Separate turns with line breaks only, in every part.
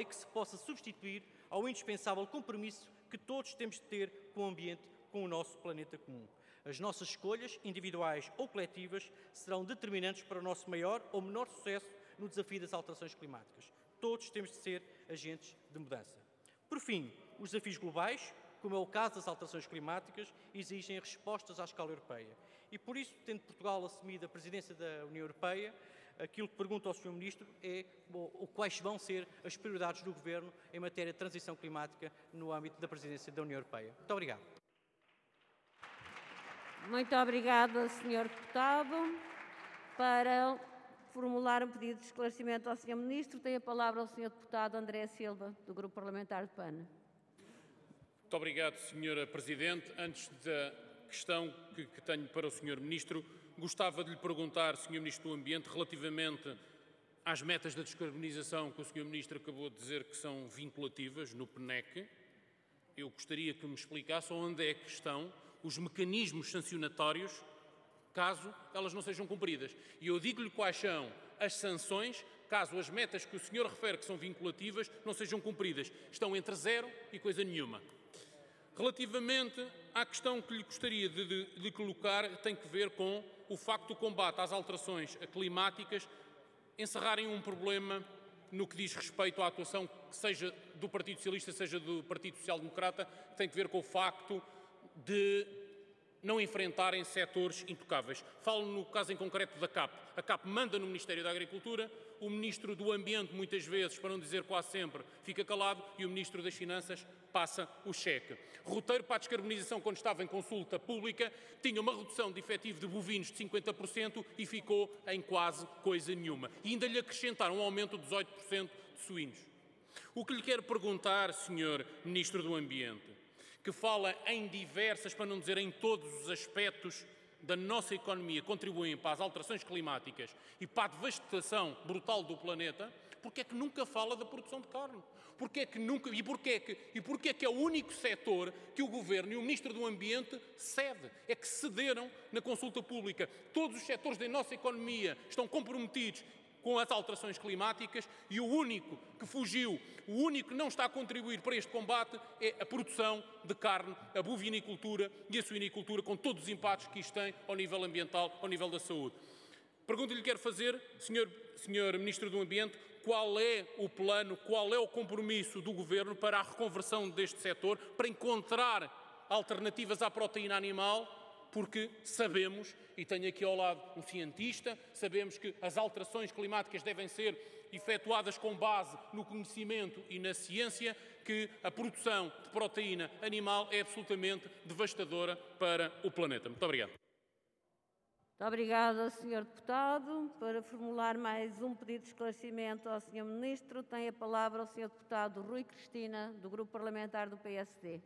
que se possa substituir ao indispensável compromisso que todos temos de ter com o ambiente, com o nosso planeta comum. As nossas escolhas, individuais ou coletivas, serão determinantes para o nosso maior ou menor sucesso no desafio das alterações climáticas. Todos temos de ser agentes de mudança. Por fim, os desafios globais, como é o caso das alterações climáticas, exigem respostas à escala europeia. E por isso, tendo Portugal assumido a presidência da União Europeia, aquilo que pergunto ao Sr. Ministro é quais vão ser as prioridades do Governo em matéria de transição climática no âmbito da presidência da União Europeia. Muito obrigado.
Muito obrigada, Sr. Deputado. Para formular um pedido de esclarecimento ao Sr. Ministro, tem a palavra o Sr. Deputado André Silva, do Grupo Parlamentar de PAN.
Muito obrigado, Sra. Presidente. Antes da questão que tenho para o Sr. Ministro, gostava de lhe perguntar, Sr. Ministro do Ambiente, relativamente às metas da descarbonização que o Sr. Ministro acabou de dizer que são vinculativas no PNEC. Eu gostaria que me explicasse onde é que estão os mecanismos sancionatórios caso elas não sejam cumpridas. E eu digo-lhe quais são as sanções caso as metas que o senhor refere que são vinculativas não sejam cumpridas. Estão entre 0 e coisa nenhuma. Relativamente à questão que lhe gostaria de colocar, tem que ver com o facto do combate às alterações climáticas encerrarem um problema no que diz respeito à atuação, seja do Partido Socialista, seja do Partido Social Democrata, que tem que ver com o facto de não enfrentarem setores intocáveis. Falo no caso em concreto da CAP. A CAP manda no Ministério da Agricultura, o Ministro do Ambiente, muitas vezes, para não dizer quase sempre, fica calado e o Ministro das Finanças passa o cheque. Roteiro para a descarbonização, quando estava em consulta pública, tinha uma redução de efetivo de bovinos de 50% e ficou em quase coisa nenhuma. E ainda lhe acrescentaram um aumento de 18% de suínos. O que lhe quero perguntar, Sr. Ministro do Ambiente, que fala em diversas, para não dizer em todos os aspectos da nossa economia, contribuem para as alterações climáticas e para a devastação brutal do planeta, porque é que nunca fala da produção de carne? Porque é que nunca, e porque é que é o único setor que o Governo e o Ministro do Ambiente cede? É que cederam na consulta pública. Todos os setores da nossa economia estão comprometidos com as alterações climáticas e o único que fugiu, o único que não está a contribuir para este combate é a produção de carne, a bovinicultura e a suinicultura, com todos os impactos que isto tem ao nível ambiental, ao nível da saúde. Pergunta que lhe quero fazer, Sr. Ministro do Ambiente, qual é o plano, qual é o compromisso do Governo para a reconversão deste setor, para encontrar alternativas à proteína animal, porque sabemos, e tenho aqui ao lado um cientista, sabemos que as alterações climáticas devem ser efetuadas com base no conhecimento e na ciência, que a produção de proteína animal é absolutamente devastadora para o planeta. Muito obrigado.
Muito obrigada, Sr. Deputado. Para formular mais um pedido de esclarecimento ao Sr. Ministro, tem a palavra o Sr. Deputado Rui Cristina, do Grupo Parlamentar do PSD.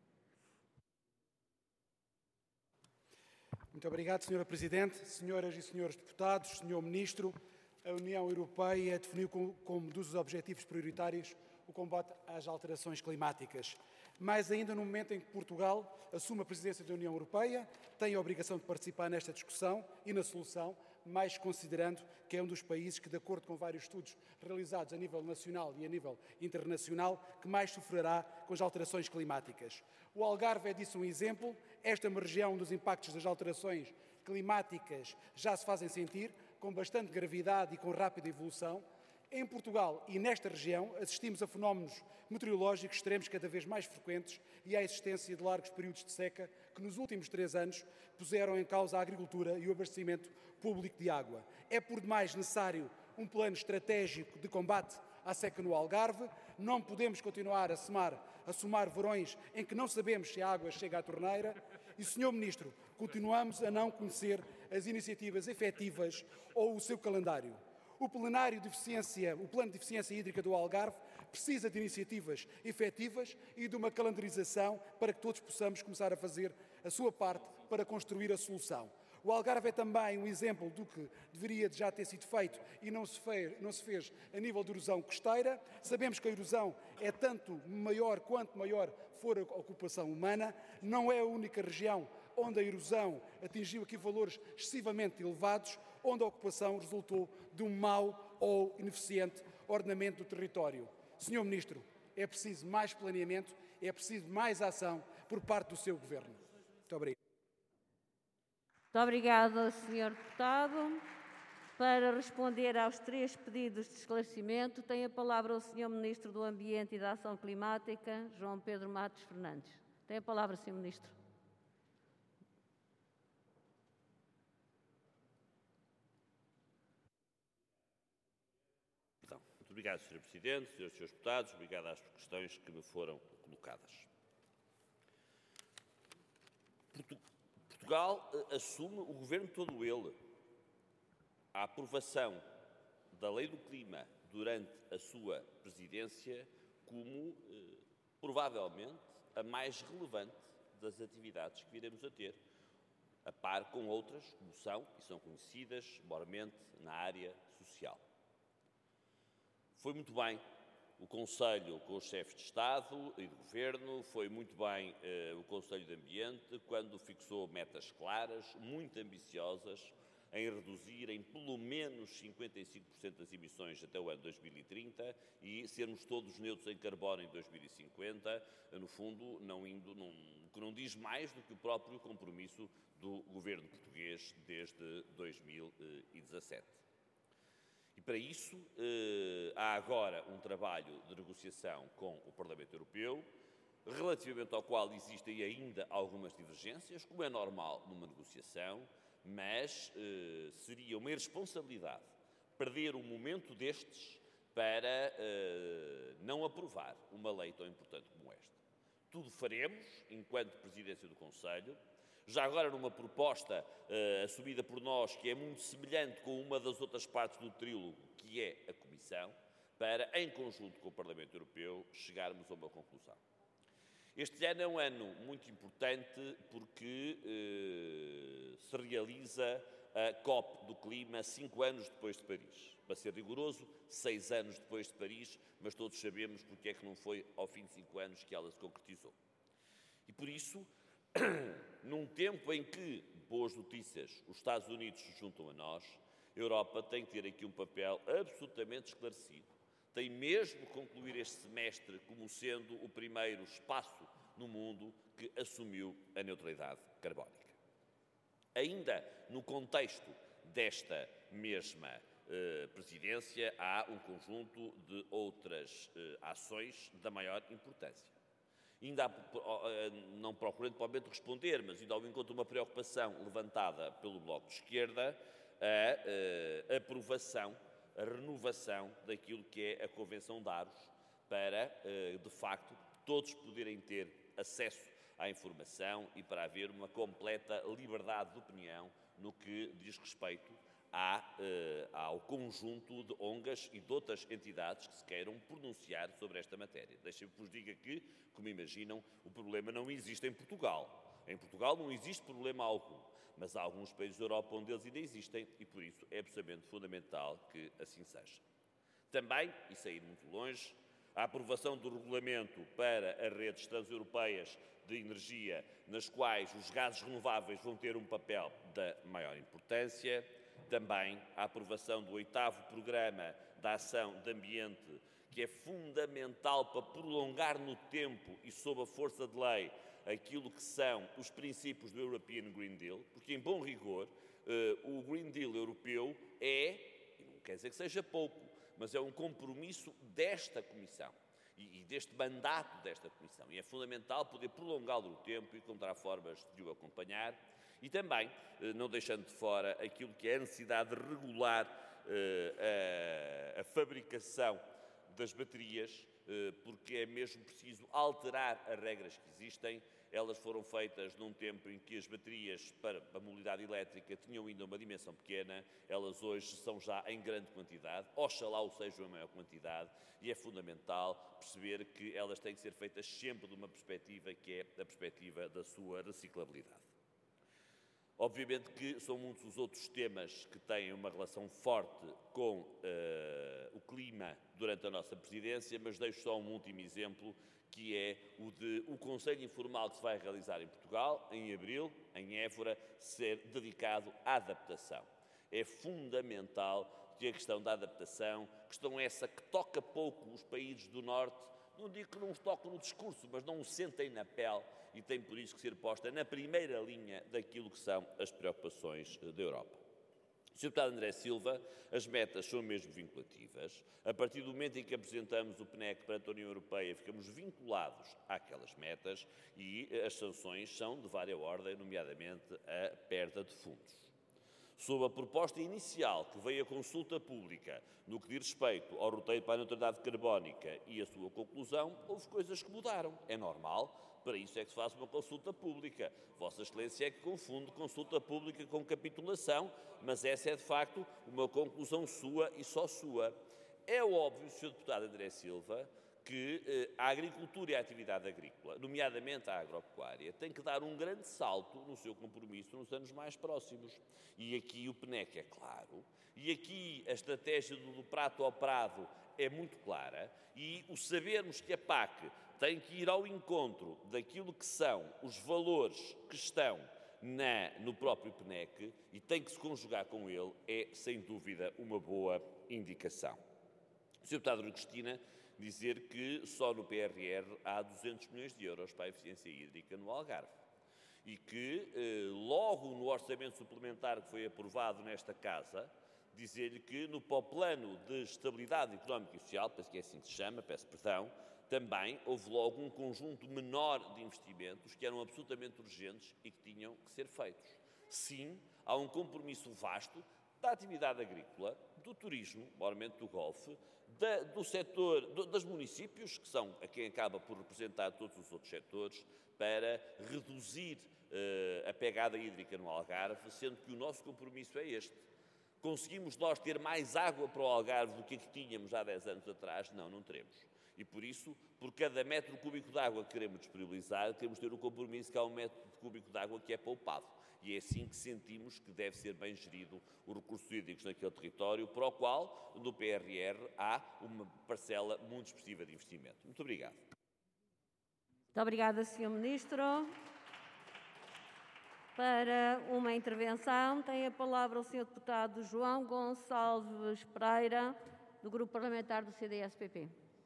Muito obrigado, Sra. Presidente. Senhoras e senhores deputados, Sr. Ministro, a União Europeia definiu como um dos objetivos prioritários o combate às alterações climáticas. Mais ainda no momento em que Portugal assume a presidência da União Europeia, tem a obrigação de participar nesta discussão e na solução, mais considerando que é um dos países que, de acordo com vários estudos realizados a nível nacional e a nível internacional, que mais sofrerá com as alterações climáticas. O Algarve é disso um exemplo. Esta é uma região onde os impactos das alterações climáticas já se fazem sentir, com bastante gravidade e com rápida evolução. Em Portugal e nesta região assistimos a fenómenos meteorológicos extremos cada vez mais frequentes e à existência de largos períodos de seca que nos últimos 3 anos puseram em causa a agricultura e o abastecimento público de água. É por demais necessário um plano estratégico de combate à seca no Algarve. Não podemos continuar a somar verões em que não sabemos se a água chega à torneira. E, Sr. Ministro, continuamos a não conhecer as iniciativas efetivas ou o seu calendário. O Plano de Eficiência Hídrica do Algarve precisa de iniciativas efetivas e de uma calendarização para que todos possamos começar a fazer a sua parte para construir a solução. O Algarve é também um exemplo do que deveria já ter sido feito e não se fez a nível de erosão costeira. Sabemos que a erosão é tanto maior quanto maior for a ocupação humana. Não é a única região onde a erosão atingiu aqui valores excessivamente elevados, onde a ocupação resultou de um mau ou ineficiente ordenamento do território. Senhor Ministro, é preciso mais planeamento, é preciso mais ação por parte do seu Governo. Muito obrigado.
Muito obrigada, Sr. Deputado. Para responder aos 3 pedidos de esclarecimento, tem a palavra o Sr. Ministro do Ambiente e da Ação Climática, João Pedro Matos Fernandes. Tem a palavra, Sr. Ministro.
Muito obrigado, Sr. Presidente, Srs. e Srs. Deputados, obrigado às questões que me foram colocadas. Portugal assume, o Governo todo ele, a aprovação da Lei do Clima durante a sua presidência como, provavelmente, a mais relevante das atividades que viremos a ter, a par com outras como são, e são conhecidas, mormente, na área social. Foi muito bem o Conselho com os chefes de Estado e de Governo, foi muito bem o Conselho de Ambiente, quando fixou metas claras, muito ambiciosas, em reduzir em pelo menos 55% das emissões até o ano 2030 e sermos todos neutros em carbono em 2050, no fundo, que não diz mais do que o próprio compromisso do Governo português desde 2017. E para isso há agora um trabalho de negociação com o Parlamento Europeu, relativamente ao qual existem ainda algumas divergências, como é normal numa negociação, mas seria uma irresponsabilidade perder um momento destes para não aprovar uma lei tão importante como esta. Tudo faremos, enquanto Presidência do Conselho, já agora numa proposta assumida por nós, que é muito semelhante com uma das outras partes do trílogo, que é a Comissão, para, em conjunto com o Parlamento Europeu, chegarmos a uma conclusão. Este ano é um ano muito importante porque se realiza a COP do Clima 5 anos depois de Paris. Para ser rigoroso, 6 anos depois de Paris, mas todos sabemos porque é que não foi ao fim de 5 anos que ela se concretizou. E por isso, num tempo em que, boas notícias, os Estados Unidos se juntam a nós, a Europa tem que ter aqui um papel absolutamente esclarecido. Tem mesmo que concluir este semestre como sendo o primeiro espaço no mundo que assumiu a neutralidade carbónica. Ainda no contexto desta mesma presidência, há um conjunto de outras ações da maior importância. Ainda não procurando provavelmente responder, mas ainda ao encontro de uma preocupação levantada pelo Bloco de Esquerda, a aprovação, a renovação daquilo que é a Convenção de Aros, para, de facto, todos poderem ter acesso à informação e para haver uma completa liberdade de opinião no que diz respeito ao conjunto de ONGs e de outras entidades que se queiram pronunciar sobre esta matéria. Deixem-me que vos diga que, como imaginam, o problema não existe em Portugal. Em Portugal não existe problema algum, mas há alguns países da Europa onde eles ainda existem e, por isso, é absolutamente fundamental que assim seja. Também, e sair muito longe, a aprovação do regulamento para as redes transeuropeias de energia, nas quais os gases renováveis vão ter um papel da maior importância. Também a aprovação do 8º Programa de Ação de Ambiente, que é fundamental para prolongar no tempo e sob a força de lei aquilo que são os princípios do European Green Deal, porque, em bom rigor, o Green Deal europeu e não quer dizer que seja pouco, mas é um compromisso desta Comissão e deste mandato desta Comissão. E é fundamental poder prolongá-lo no tempo e encontrar formas de o acompanhar. E também, não deixando de fora aquilo que é a necessidade de regular a fabricação das baterias, porque é mesmo preciso alterar as regras que existem. Elas foram feitas num tempo em que as baterias para a mobilidade elétrica tinham ainda uma dimensão pequena, elas hoje são já em grande quantidade, oxalá o sejam em maior quantidade, e é fundamental perceber que elas têm que ser feitas sempre de uma perspectiva que é a perspectiva da sua reciclabilidade. Obviamente que são muitos os outros temas que têm uma relação forte com o clima durante a nossa presidência, mas deixo só um último exemplo, que é o Conselho Informal que se vai realizar em Portugal, em abril, em Évora, ser dedicado à adaptação. É fundamental que a questão da adaptação, questão essa que toca pouco os países do Norte, não digo que não os tocam no discurso, mas não os sentem na pele e tem por isso que ser posta na primeira linha daquilo que são as preocupações da Europa. Sr. Deputado André Silva, as metas são mesmo vinculativas. A partir do momento em que apresentamos o PNEC perante a União Europeia, ficamos vinculados àquelas metas e as sanções são de vária ordem, nomeadamente a perda de fundos. Sob a proposta inicial que veio a consulta pública no que diz respeito ao roteiro para a neutralidade carbónica e a sua conclusão, houve coisas que mudaram. É normal, para isso é que se faz uma consulta pública. Vossa Excelência é que confunde consulta pública com capitulação, mas essa é de facto uma conclusão sua e só sua. É óbvio, Sr. Deputado André Silva, que a agricultura e a atividade agrícola, nomeadamente a agropecuária, tem que dar um grande salto no seu compromisso nos anos mais próximos. E aqui o PNEC é claro, e aqui a estratégia do prato ao prado é muito clara, e o sabermos que a PAC tem que ir ao encontro daquilo que são os valores que estão no próprio PNEC e tem que se conjugar com ele, é sem dúvida uma boa indicação. Sr. Deputado Rui Cristina, dizer que só no PRR há 200 milhões de euros para a eficiência hídrica no Algarve e que logo no orçamento suplementar que foi aprovado nesta Casa, dizer-lhe que para o plano de estabilidade económica e social, penso que é assim que se chama, peço perdão, também houve logo um conjunto menor de investimentos que eram absolutamente urgentes e que tinham que ser feitos. Sim, há um compromisso vasto da atividade agrícola, do turismo, obviamente do golfe, do setor, dos municípios, que são a quem acaba por representar todos os outros setores, para reduzir a pegada hídrica no Algarve, sendo que o nosso compromisso é este. Conseguimos nós ter mais água para o Algarve do que tínhamos há 10 anos atrás? Não, não teremos. E por isso, por cada metro cúbico de água que queremos disponibilizar, temos de ter o compromisso que há um metro cúbico de água que é poupado. E é assim que sentimos que deve ser bem gerido os recursos hídricos naquele território, para o qual, no PRR, há uma parcela muito expressiva de investimento. Muito obrigado.
Muito obrigada, Sr. Ministro. Para uma intervenção, tem a palavra o Sr. Deputado João Gonçalves Pereira, do Grupo Parlamentar do CDS-PP.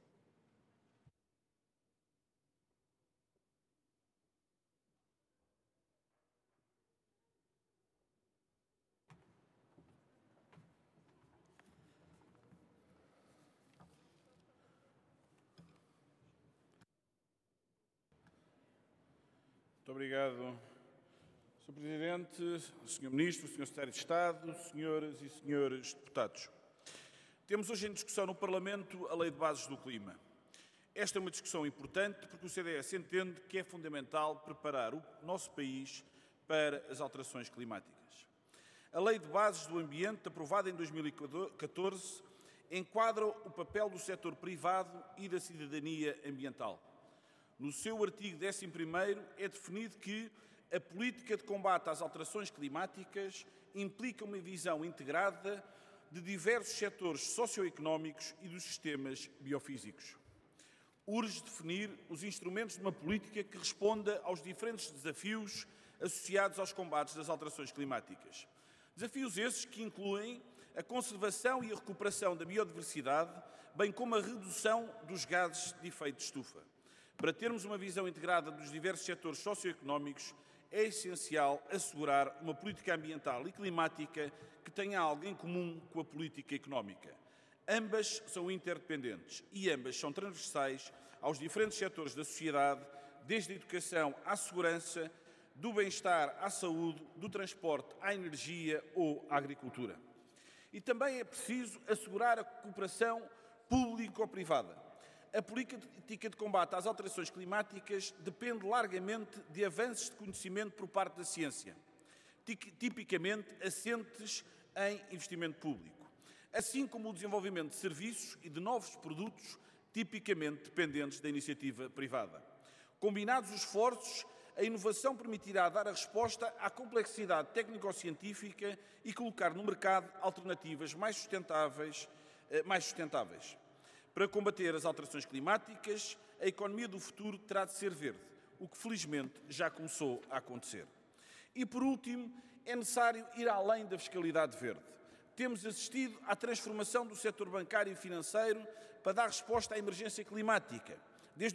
Muito obrigado, Sr. Presidente, Sr. Ministro, Sr. Secretário de Estado, Senhoras e Senhores Deputados. Temos hoje em discussão no Parlamento a Lei de Bases do Clima. Esta é uma discussão importante porque o CDS entende que é fundamental preparar o nosso país para as alterações climáticas. A Lei de Bases do Ambiente, aprovada em 2014, enquadra o papel do setor privado e da cidadania ambiental. No seu artigo 11º é definido que a política de combate às alterações climáticas implica uma visão integrada de diversos setores socioeconómicos e dos sistemas biofísicos. Urge definir os instrumentos de uma política que responda aos diferentes desafios associados aos combates das alterações climáticas. Desafios esses que incluem a conservação e a recuperação da biodiversidade, bem como a redução dos gases de efeito de estufa. Para termos uma visão integrada dos diversos setores socioeconómicos, é essencial assegurar uma política ambiental e climática que tenha algo em comum com a política económica. Ambas são interdependentes e ambas são transversais aos diferentes setores da sociedade, desde a educação à segurança, do bem-estar à saúde, do transporte à energia ou à agricultura. E também é preciso assegurar a cooperação público-privada. A política de combate às alterações climáticas depende largamente de avanços de conhecimento por parte da ciência, tipicamente assentes em investimento público, assim como o desenvolvimento de serviços e de novos produtos tipicamente dependentes da iniciativa privada. Combinados os esforços, a inovação permitirá dar a resposta à complexidade técnico-científica e colocar no mercado alternativas mais sustentáveis. Para combater as alterações climáticas, a economia do futuro terá de ser verde, o que felizmente já começou a acontecer. E por último, é necessário ir além da fiscalidade verde. Temos assistido à transformação do setor bancário e financeiro para dar resposta à emergência climática.